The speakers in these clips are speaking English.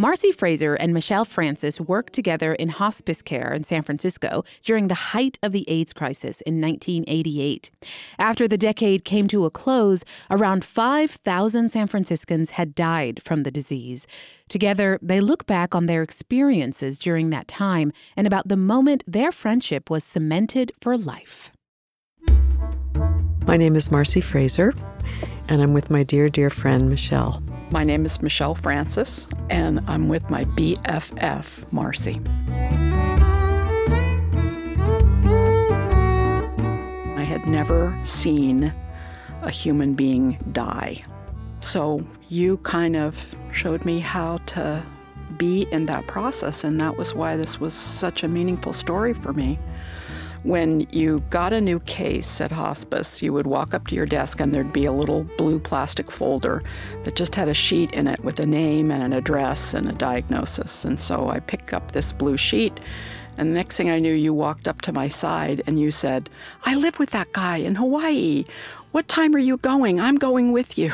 Marcy Fraser and Michelle Francis worked together in hospice care in San Francisco during the height of the AIDS crisis in 1988. After the decade came to a close, around 5,000 San Franciscans had died from the disease. Together, they look back on their experiences during that time and about the moment their friendship was cemented for life. My name is Marcy Fraser, and I'm with my dear, dear friend, Michelle. My name is Michelle Francis, and I'm with my BFF, Marcy. I had never seen a human being die. So you kind of showed me how to be in that process, and that was why this was such a meaningful story for me. When you got a new case at hospice, you would walk up to your desk and there'd be a little blue plastic folder that just had a sheet in it with a name and an address and a diagnosis. And so I picked up this blue sheet, and the next thing I knew, you walked up to my side and you said, "I live with that guy in Hawaii. What time are you going? I'm going with you."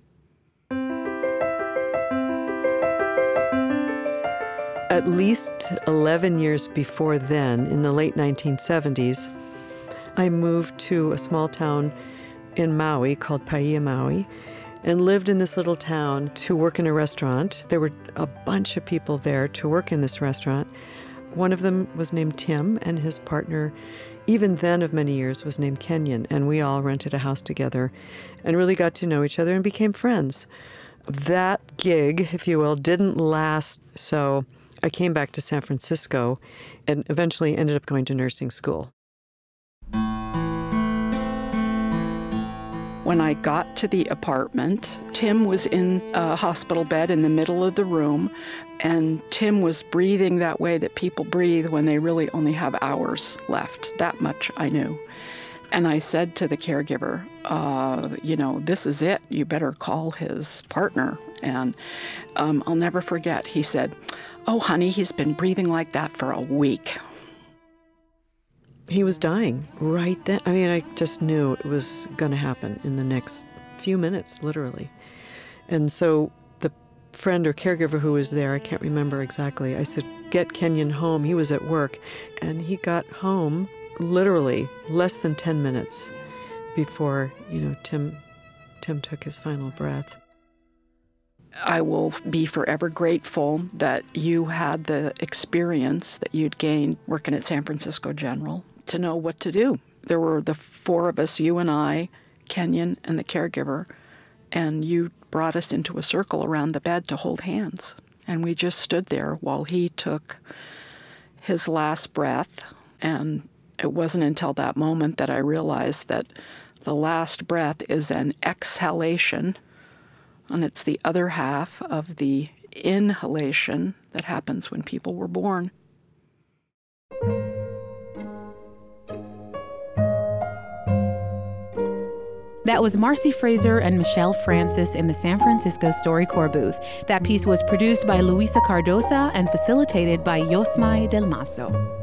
At least 11 years before then, in the late 1970s, I moved to a small town in Maui called Paia, Maui, and lived in this little town to work in a restaurant. There were a bunch of people there to work in this restaurant. One of them was named Tim, and his partner, even then of many years, was named Kenyon, and we all rented a house together and really got to know each other and became friends. That gig, if you will, didn't last, so I came back to San Francisco and eventually ended up going to nursing school. When I got to the apartment, Tim was in a hospital bed in the middle of the room, and Tim was breathing that way that people breathe when they really only have hours left. That much I knew. And I said to the caregiver, this is it. You better call his partner. And I'll never forget, he said, "Oh, honey, he's been breathing like that for a week." He was dying right then. I mean, I just knew it was going to happen in the next few minutes, literally. And so the friend or caregiver who was there, I can't remember exactly, I said, "Get Kenyon home." He was at work. And he got home literally less than 10 minutes before, Tim took his final breath. I will be forever grateful that you had the experience that you'd gained working at San Francisco General to know what to do. There were the four of us, you and I, Kenyon, and the caregiver, and you brought us into a circle around the bed to hold hands. And we just stood there while he took his last breath. And it wasn't until that moment that I realized that the last breath is an exhalation, and it's the other half of the inhalation that happens when people were born. That was Marcy Fraser and Michelle Francis in the San Francisco StoryCorps booth. That piece was produced by Luisa Cardosa and facilitated by Yosmai Del Maso.